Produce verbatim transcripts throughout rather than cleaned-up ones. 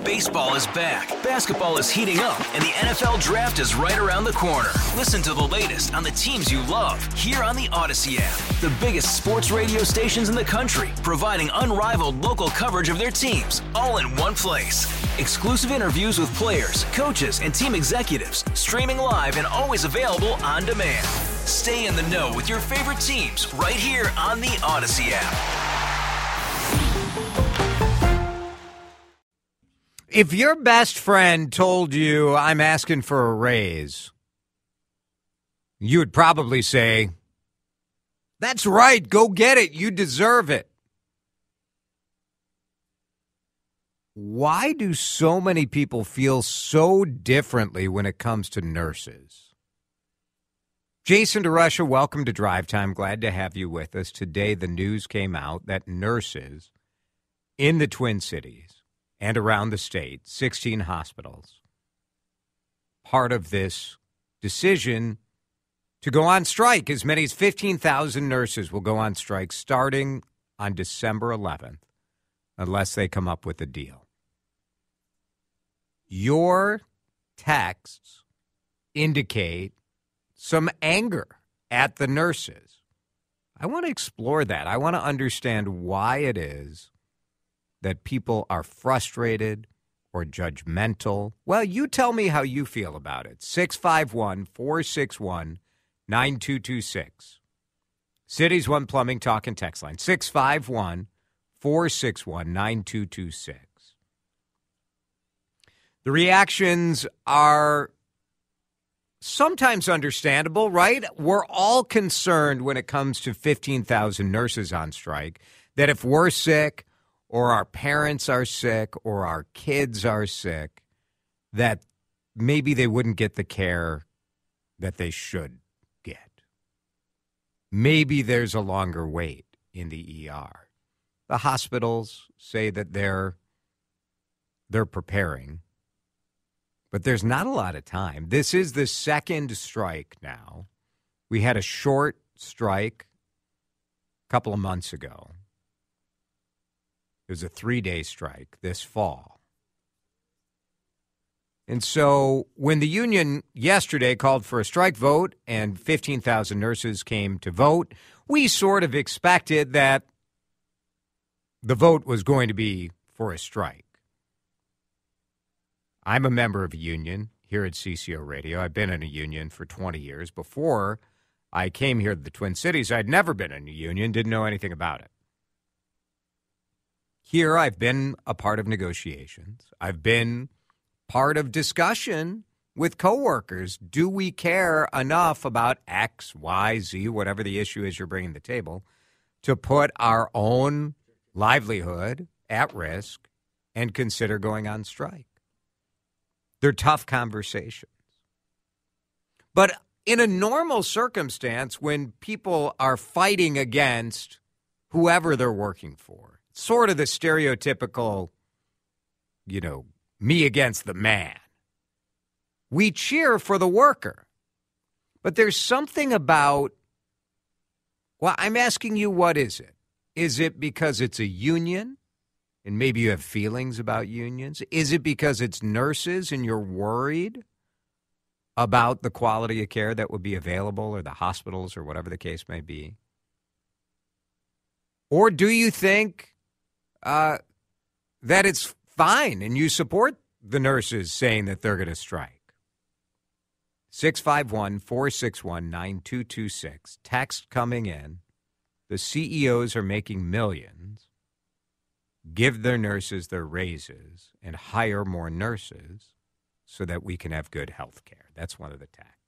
Baseball is back, basketball is heating up, and the N F L Draft is right around the corner. Listen to the latest on the teams you love here on the Odyssey app. The biggest sports radio stations in the country, providing unrivaled local coverage of their teams, all in one place. Exclusive interviews with players, coaches, and team executives, streaming live and always available on demand. Stay in the know with your favorite teams right here on the Odyssey app. If your best friend told you, I'm asking for a raise, you would probably say, that's right, go get it, you deserve it. Why do so many people feel so differently when it comes to nurses? Jason DeRusha, welcome to Drive Time. Glad to have you with us. Today, the news came out that nurses in the Twin Cities and around the state, sixteen hospitals, part of this decision to go on strike. As many as fifteen thousand nurses will go on strike starting on December eleventh, unless they come up with a deal. Your texts indicate some anger at the nurses. I want to explore that. I want to understand why it is that people are frustrated or judgmental. Well, you tell me how you feel about it. six five one, four six one, nine two two six. Cities One Plumbing Talk and Text Line. six five one, four six one, nine two two six. The reactions are sometimes understandable, right? We're all concerned when it comes to fifteen thousand nurses on strike that if we're sick, or our parents are sick, or our kids are sick, that maybe they wouldn't get the care that they should get. Maybe there's a longer wait in the E R. The hospitals say that they're they're preparing, but there's not a lot of time. This is the second strike now. We had a short strike a couple of months ago. It was a three-day strike this fall. And so when the union yesterday called for a strike vote and fifteen thousand nurses came to vote, we sort of expected that the vote was going to be for a strike. I'm a member of a union here at C C O Radio. I've been in a union for twenty years. Before I came here to the Twin Cities, I'd never been in a union, didn't know anything about it. Here, I've been a part of negotiations. I've been part of discussion with coworkers. Do we care enough about X, Y, Z, whatever the issue is you're bringing to the table, to put our own livelihood at risk and consider going on strike? They're tough conversations. But in a normal circumstance, when people are fighting against whoever they're working for, sort of the stereotypical, you know, me against the man. We cheer for the worker. But there's something about, well, I'm asking you, what is it? Is it because it's a union and maybe you have feelings about unions? Is it because it's nurses and you're worried about the quality of care that would be available, or the hospitals, or whatever the case may be? Or do you think Uh, that it's fine and you support the nurses saying that they're going to strike? six five one, four six one, nine two two six. Text coming in. The C E Os are making millions. Give their nurses their raises and hire more nurses so that we can have good health care. That's one of the texts.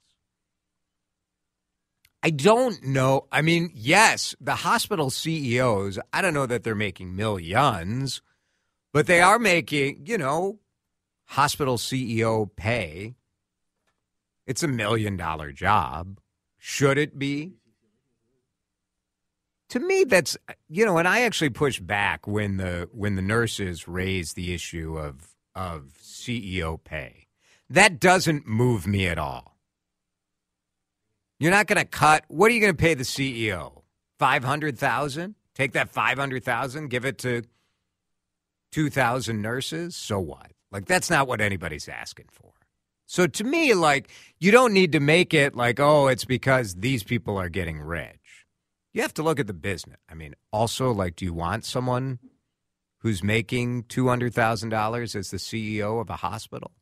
I don't know. I mean, yes, the hospital C E Os, I don't know that they're making millions, but they are making, you know, hospital C E O pay. It's a million dollar job. Should it be? To me, that's, you know, and I actually pushed back when the when the nurses raised the issue of of C E O pay. That doesn't move me at all. You're not going to cut. What are you going to pay the C E O? five hundred thousand dollars? Take that five hundred thousand dollars, give it to two thousand nurses, so what? Like, that's not what anybody's asking for. So to me, like, you don't need to make it like, oh, it's because these people are getting rich. You have to look at the business. I mean, also, like, do you want someone who's making two hundred thousand dollars as the C E O of a hospital?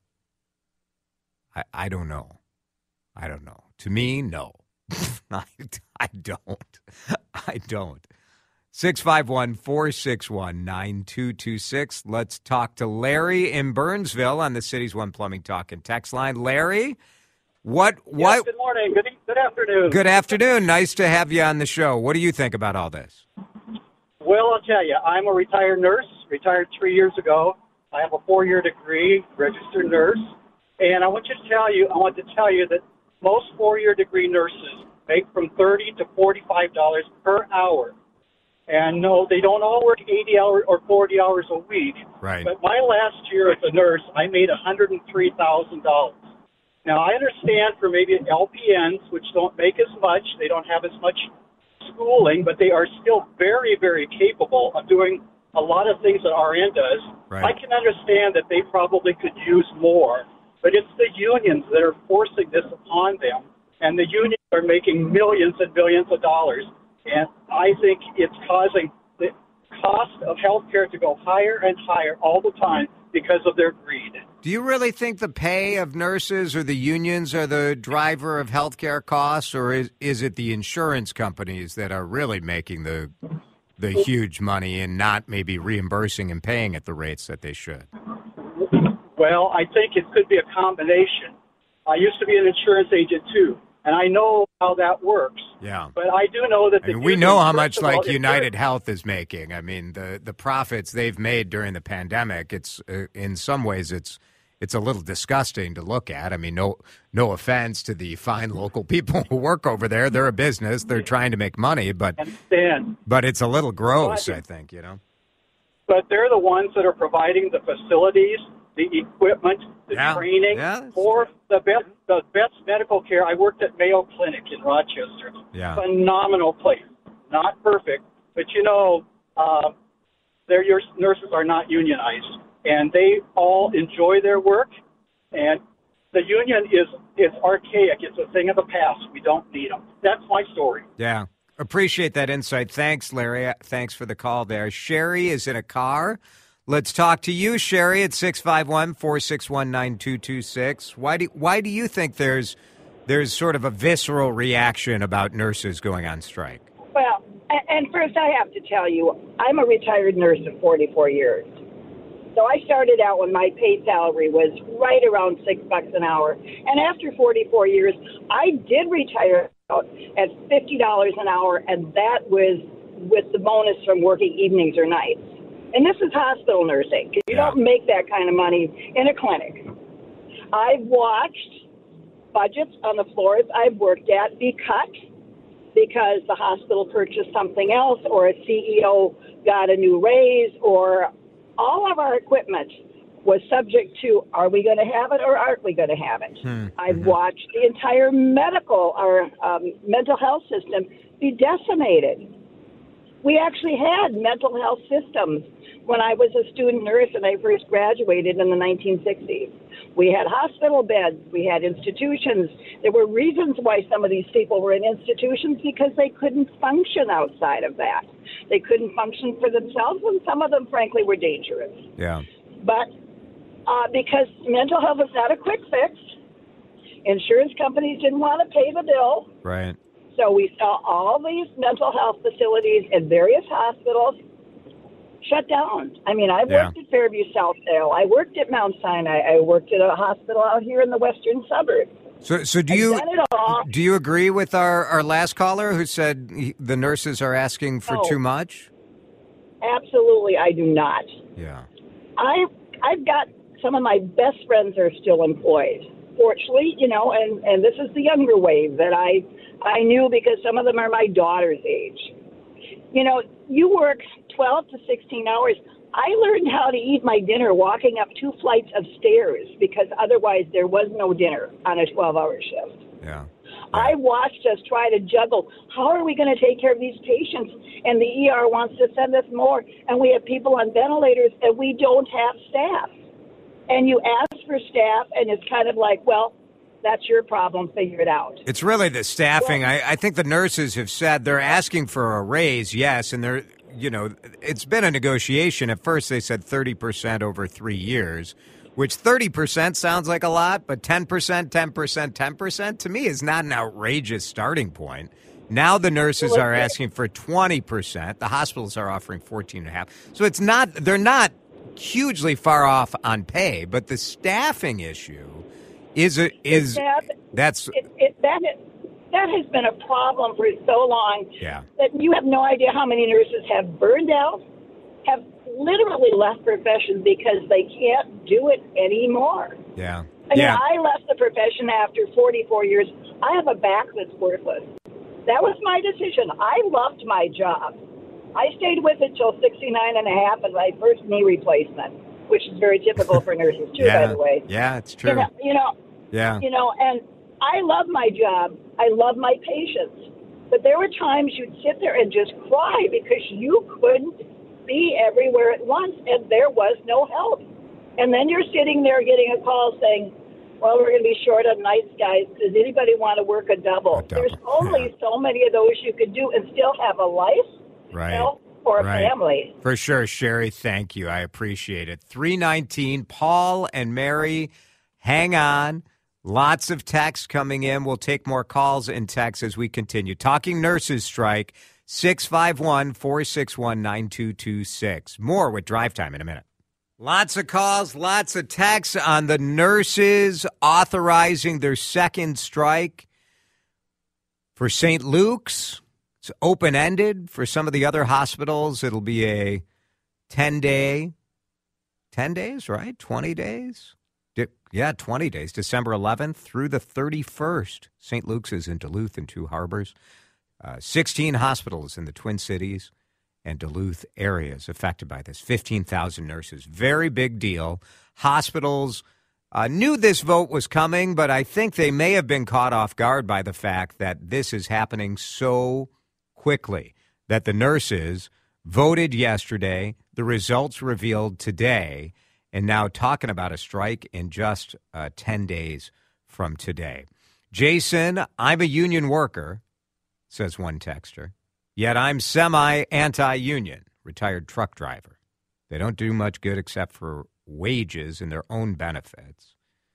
I, I don't know. I don't know. To me, no. I, I don't. I don't. six five one, four six one, nine two two six. Let's talk to Larry in Burnsville on the City's One Plumbing Talk and Text line. Larry, what? what? Yes, good morning. Good, good afternoon. Good afternoon. Nice to have you on the show. What do you think about all this? Well, I'll tell you, I'm a retired nurse, retired three years ago. I have a four-year degree, registered nurse. And I want you to tell you, I want to tell you that most four-year degree nurses make from thirty to forty-five dollars per hour. And no, they don't all work eighty hours or forty hours a week. Right. But my last year as a nurse, I made one hundred three thousand dollars. Now, I understand for maybe L P Ns, which don't make as much, they don't have as much schooling, but they are still very, very capable of doing a lot of things that R N does. Right. I can understand that they probably could use more, but it's the unions that are forcing this upon them, and the unions are making millions and billions of dollars. And I think it's causing the cost of health care to go higher and higher all the time because of their greed. Do you really think the pay of nurses or the unions are the driver of health care costs, or is, is it the insurance companies that are really making the the huge money and not maybe reimbursing and paying at the rates that they should? Well, I think it could be a combination. I used to be an insurance agent, too, and I know how that works. Yeah. But I do know that the I mean, we unions, know how first much of all, like if United Health is making. I mean, the the profits they've made during the pandemic, it's uh, in some ways it's it's a little disgusting to look at. I mean, no no offense to the fine local people who work over there. They're a business. They're trying to make money, but understand. but it's a little gross, But- I think, you know. But they're the ones that are providing the facilities, the equipment, the Yeah. training Yeah, that's for the best, the best medical care. I worked at Mayo Clinic in Rochester. Yeah. Phenomenal place. Not perfect, but you know, uh, their your nurses are not unionized, and they all enjoy their work. And the union is is archaic. It's a thing of the past. We don't need them. That's my story. Yeah. Appreciate that insight. Thanks, Larry. Thanks for the call there. Sherry is in a car. Let's talk to you, Sherry, at six five one, four six one, nine two two six. Why do why do you think there's there's sort of a visceral reaction about nurses going on strike? Well, a- and first I have to tell you, I'm a retired nurse of forty-four years. So I started out when my pay salary was right around six bucks an hour. And after forty-four years, I did retire out at fifty dollars an hour, and that was with the bonus from working evenings or nights. And this is hospital nursing, because you Yeah. don't make that kind of money in a clinic. I've watched budgets on the floors I've worked at be cut because the hospital purchased something else, or a C E O got a new raise, or all of our equipment was subject to, are we going to have it or aren't we going to have it? Hmm. I've Mhm. watched the entire medical or um, mental health system be decimated. We actually had mental health systems when I was a student nurse and I first graduated in the nineteen sixties. We had hospital beds. We had institutions. There were reasons why some of these people were in institutions, because they couldn't function outside of that. They couldn't function for themselves, and some of them, frankly, were dangerous. Yeah. But uh, because mental health is not a quick fix, insurance companies didn't want to pay the bill. Right. So we saw all these mental health facilities in various hospitals shut down. I mean, I Yeah. worked at Fairview Southdale. I worked at Mount Sinai. I worked at a hospital out here in the western suburbs. So so do I've you done it all. do you agree with our, our last caller who said he, the nurses are asking for No. too much? Absolutely, I do not. Yeah. I I've got some of my best friends are still employed. Fortunately, you know, and, and this is the younger wave that I I knew, because some of them are my daughter's age. You know, you work twelve to sixteen hours. I learned how to eat my dinner walking up two flights of stairs, because otherwise there was no dinner on a twelve-hour shift. Yeah. I watched us try to juggle. How are we going to take care of these patients? And the E R wants to send us more, and we have people on ventilators, and we don't have staff. And you ask for staff, and it's kind of like, well, that's your problem. Figure it out. It's really the staffing. Well, I, I think the nurses have said they're asking for a raise, yes, and they're, you know, it's been a negotiation. At first they said thirty percent over three years, which thirty percent sounds like a lot, but ten percent, ten percent, ten percent to me is not an outrageous starting point. Now the nurses well, are asking for twenty percent. The hospitals are offering fourteen and a half. So it's not, they're not hugely far off on pay, but the staffing issue is, a, is staff, that's, it, it, that, is, that has been a problem for so long yeah. that you have no idea how many nurses have burned out, have literally left profession because they can't do it anymore. Yeah. I mean, yeah. I left the profession after forty-four years. I have a back that's worthless. That was my decision. I loved my job. I stayed with it till sixty-nine and a half and my first knee replacement, which is very typical for nurses too, yeah. by the way. Yeah, it's true. You know, you know, yeah. you know, and I love my job. I love my patients. But there were times you'd sit there and just cry because you couldn't be everywhere at once, and there was no help. And then you're sitting there getting a call saying, well, we're going to be short on nights, guys. Does anybody want to work a double? A double. There's only yeah. so many of those you could do and still have a life, right. you know, or a right. family. For sure, Sherry, thank you. I appreciate it. three nineteen, Paul and Mary, hang on. Lots of texts coming in. We'll take more calls and texts as we continue. Talking Nurses Strike, six five one, four six one, nine two two six. More with Drive Time in a minute. Lots of calls, lots of texts on the nurses authorizing their second strike. For Saint Luke's, it's open-ended. For some of the other hospitals, it'll be a ten-day, ten days, right? twenty days? Yeah, twenty days, December eleventh through the thirty-first. Saint Luke's is in Duluth and Two Harbors. Uh, sixteen hospitals in the Twin Cities and Duluth areas affected by this. fifteen thousand nurses. Very big deal. Hospitals uh, knew this vote was coming, but I think they may have been caught off guard by the fact that this is happening so quickly, that the nurses voted yesterday, the results revealed today, and now talking about a strike in just uh, ten days from today. Jason, I'm a union worker, says one texter, yet I'm semi-anti-union, retired truck driver. They don't do much good except for wages and their own benefits.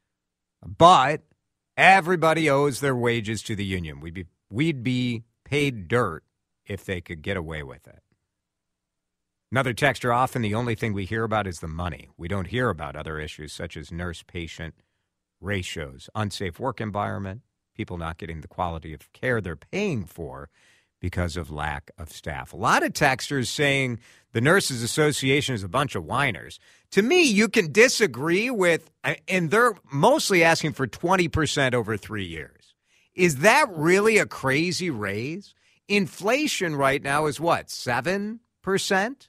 But everybody owes their wages to the union. We'd be, we'd be paid dirt if they could get away with it. Another texter, often the only thing we hear about is the money. We don't hear about other issues such as nurse-patient ratios, unsafe work environment, people not getting the quality of care they're paying for because of lack of staff. A lot of texters saying the Nurses Association is a bunch of whiners. To me, you can disagree with, and they're mostly asking for twenty percent over three years. Is that really a crazy raise? Inflation right now is what, seven percent?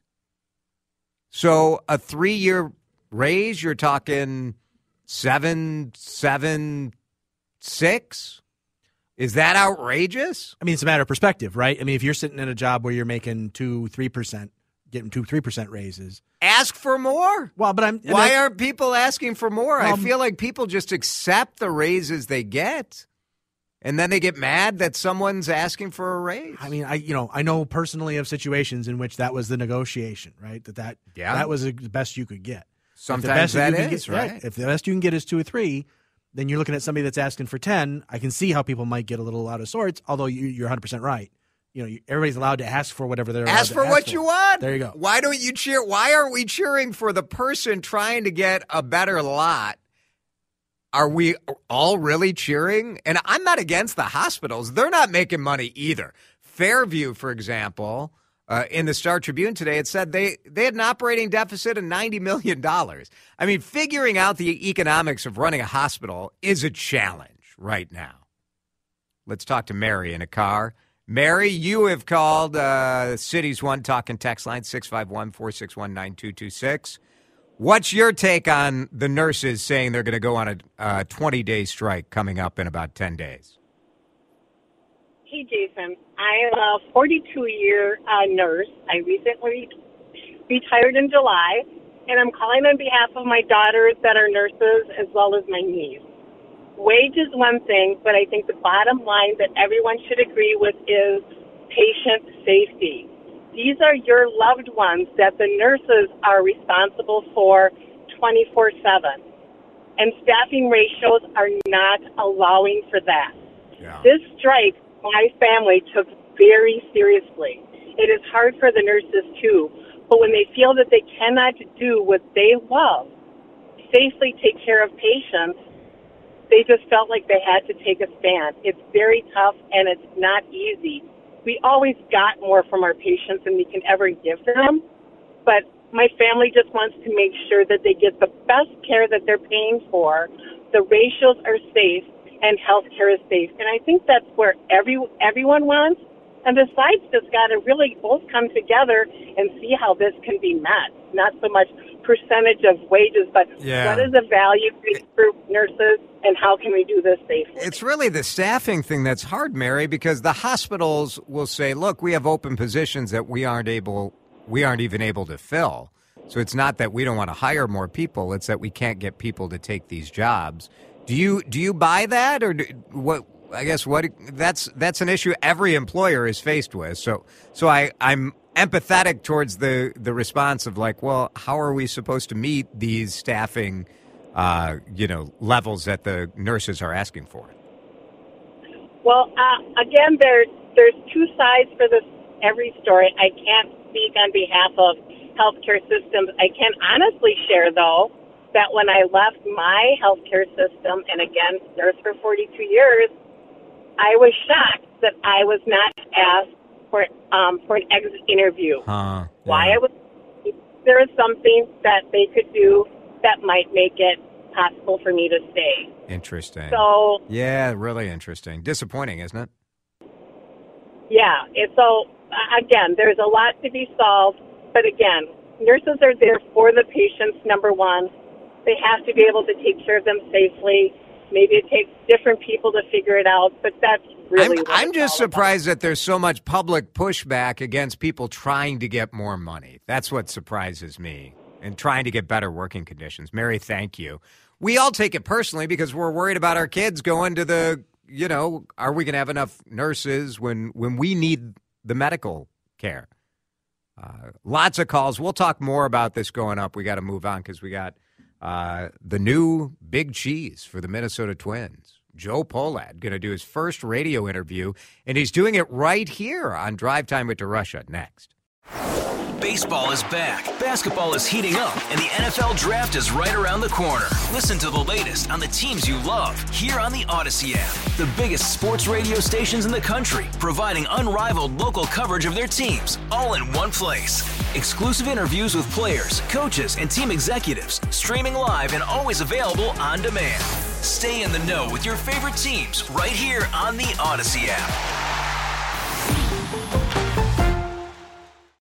So a three-year raise, you're talking seven, seven, six? Is that outrageous? I mean, it's a matter of perspective, right? I mean, if you're sitting in a job where you're making two, three percent, getting two, three percent raises, ask for more. Well, but I'm. Why I, aren't people asking for more? Well, I feel like people just accept the raises they get, and then they get mad that someone's asking for a raise. I mean, I you know I know personally of situations in which that was the negotiation, right? That that yeah. that was the best you could get. Sometimes that is get, right. right. If the best you can get is two or three, then you're looking at somebody that's asking for ten. I can see how people might get a little out of sorts, although you, you're one hundred percent right. You know, you, everybody's allowed to ask for whatever they're ask allowed for to what ask you for. want. There you go. Why don't you cheer? Why aren't we cheering for the person trying to get a better lot? Are we all really cheering? And I'm not against the hospitals. They're not making money either. Fairview, for example, uh, in the Star Tribune today, it said they, they had an operating deficit of ninety million dollars. I mean, figuring out the economics of running a hospital is a challenge right now. Let's talk to Mary in a car. Mary, you have called uh, Cities One Talking text line, six five one, four six one, nine two two six. What's your take on the nurses saying they're going to go on a uh, twenty-day strike coming up in about ten days? Hey, Jason. I am a forty-two-year uh, nurse. I recently retired in July, and I'm calling on behalf of my daughters that are nurses as well as my niece. Wage is one thing, but I think the bottom line that everyone should agree with is patient safety. These are your loved ones that the nurses are responsible for twenty-four seven, and staffing ratios are not allowing for that. Yeah. This strike, my family took very seriously. It is hard for the nurses too, but when they feel that they cannot do what they love, safely take care of patients, they just felt like they had to take a stand. It's very tough, and it's not easy. We always got more from our patients than we can ever give them, but my family just wants to make sure that they get the best care that they're paying for, the ratios are safe, and health care is safe. And I think that's where every everyone wants, and the sides just got to really both come together and see how this can be met. Not so much percentage of wages, but yeah. what is the value for nurses, and how can we do this safely? It's really the staffing thing that's hard, Mary, because the hospitals will say, look, we have open positions that we aren't able, we aren't even able to fill. So it's not that we don't want to hire more people, it's that we can't get people to take these jobs. Do you do you buy that, or do, what? I guess what that's that's an issue every employer is faced with. So so I I'm empathetic towards the the response of like, well, how are we supposed to meet these staffing, uh, you know, levels that the nurses are asking for? Well, uh, again, there there's two sides for this every story. I can't speak on behalf of healthcare systems. I can honestly share though that when I left my healthcare system, and again, nurse for forty-two years, I was shocked that I was not asked for um, for an exit interview. Huh, yeah. Why I was there is something that they could do that might make it possible for me to stay. Interesting. So yeah, really interesting. Disappointing, isn't it? Yeah. And so uh, again, there's a lot to be solved, but again, nurses are there for the patients. Number one, they have to be able to take care of them safely. Maybe it takes different people to figure it out, but that's really I'm, what I'm it's just all surprised about. that there's so much public pushback against people trying to get more money. That's what surprises me, and trying to get better working conditions. Mary, thank you. We all take it personally because we're worried about our kids going to the, you know, are we going to have enough nurses when, when we need the medical care? Uh, lots of calls. We'll talk more about this going up. We got to move on because we got uh, the new big cheese for the Minnesota Twins. Joe Pohlad going to do his first radio interview, and he's doing it right here on Drive Time with DeRusha next. Baseball is back, basketball is heating up, and the N F L Draft is right around the corner. Listen to the latest on the teams you love here on the Odyssey app. The biggest sports radio stations in the country, providing unrivaled local coverage of their teams, all in one place. Exclusive interviews with players, coaches, and team executives, streaming live and always available on demand. Stay in the know with your favorite teams right here on the Odyssey app.